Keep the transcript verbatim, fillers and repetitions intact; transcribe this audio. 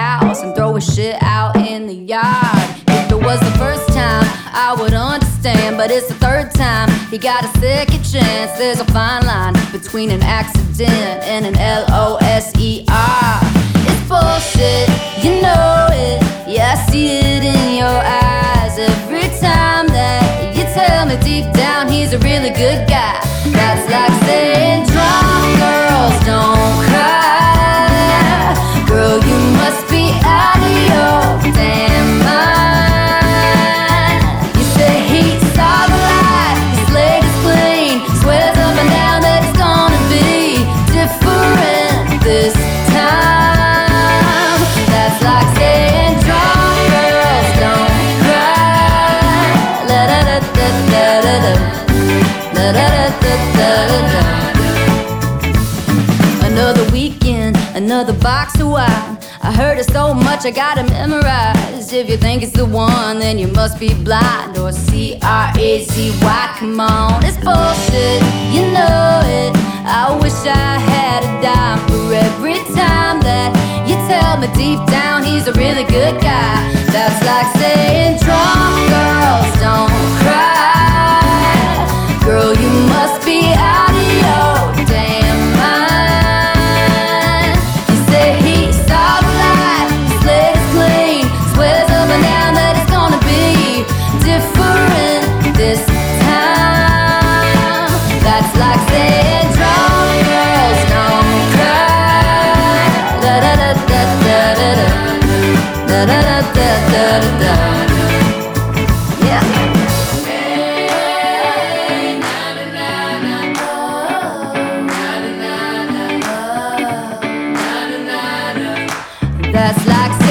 house and throw his shit out in the yard. If it was the first time, I would understand, but it's the third time. He got a second chance. There's a fine line between an accident and an L O S E R. It's bullshit, you know it. Yeah, I see it in your eyes every time that you tell me deep down he's a really good guy. That's like saying drunk girls don't cry. Girl, you must be out of your damn mind. You say he saw the light, his leg is clean, swears up and down that it's gonna be different this time. That's like saying drunk girls don't cry. La da da da da da da. La da da da da da. Another weekend, another box of wine. I heard it so much I got it memorized. If you think it's the one, then you must be blind. Or C R A Z Y, come on, it's bullshit, you know it. I wish I had a dime for every time that you tell me deep down he's a really good guy. That's like saying drunk girls don't cry. Girl, you must be out of your damn mind. You say he saw the light, his leg is clean, swears up and down that it's gonna be different this time. That's like saying drunk girls don't cry. Da da da da da da da. Da da da da da da da. Yeah. That's like